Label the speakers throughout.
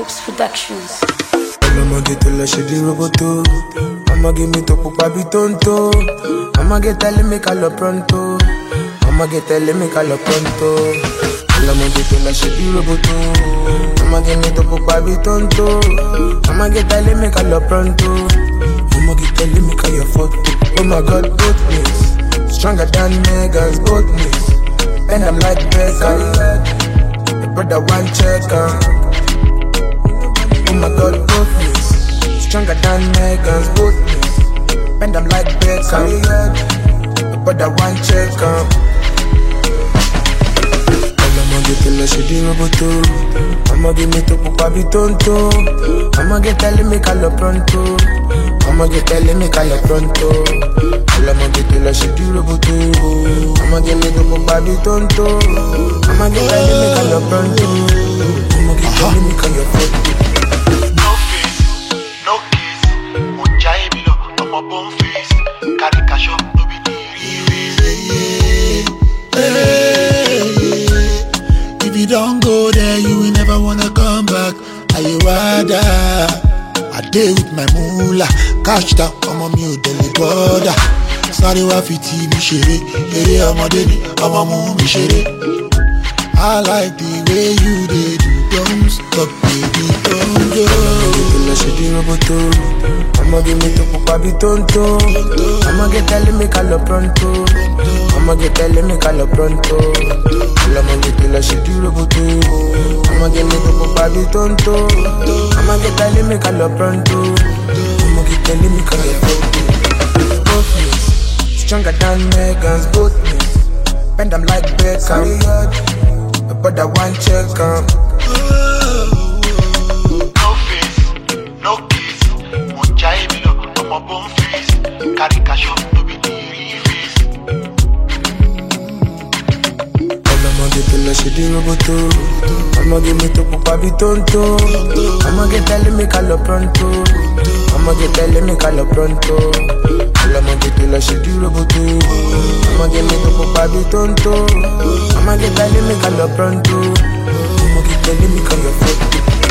Speaker 1: Lips Productions.
Speaker 2: I'ma get to la shit roboto. I'ma give me to pupa bitonto. I'ma get tell me calo pronto. I'ma get tell me calo pronto. I'ma get to la shit roboto. I'ma give me to pupa bitonto. I'ma get tell me calo pronto. I'ma get tell me calo photo. Oh my God, boldness, stronger than Megas, boldness. And I'm like Beckham. The brother one checker. Oh my God, boldness, stronger than Megan's boldness. Bend them like Beckham. But that one check I'ma get to la shit roboto. I'ma give me to pupa bitonto. I'ma get telling me calo pronto. I'ma get telling me calo pronto. I'ma get to la shit roboto. I'ma give me to pupa bitonto. I'ma get telling me calo pronto. I'ma get telling me calo pronto.
Speaker 3: I'm a bum face, carry cash up, no be if you don't go there, you will never wanna come back. Are you rather? I day with my moolah, cash down, I'm a mute daily border. Sorry, wa fiti mi shere, I'm a deni, I'm a movie shere. I like the way you did, don't stop, baby, don't go.
Speaker 2: I'ma give me to pupa bitonto. I'ma get telling me calo pronto. I'ma get telling me calo pronto. I'ma get to la shit roboto. I'ma give me to pupa bitonto. I'ma get telling me calo pronto. I'ma get telling me calo pronto. Boldness, stronger than Megan's boldness. Bend them like Beckham. But that one check
Speaker 3: no kiss, I'm a bum face, carry cash up, no be face.
Speaker 2: I'ma get to la shit roboto. I'ma give me to pupa bitonto. I'ma get telling me calo pronto. I'ma get telling me calo pronto. I'ma get to la shit roboto. I'ma give me to pupa bitonto. I'ma get telling me calo pronto. I'ma get telling me calo pronto.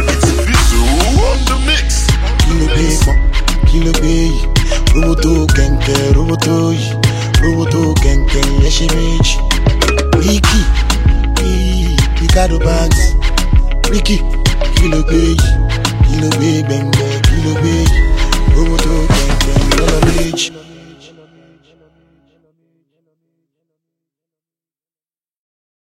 Speaker 3: Kilo bay, roboto kenke, roboto kenke, yeshimich. Ricky, Ricardo Banks, Ricky, kilo bay, bang, kilo bay, roboto kenke, yellow beach.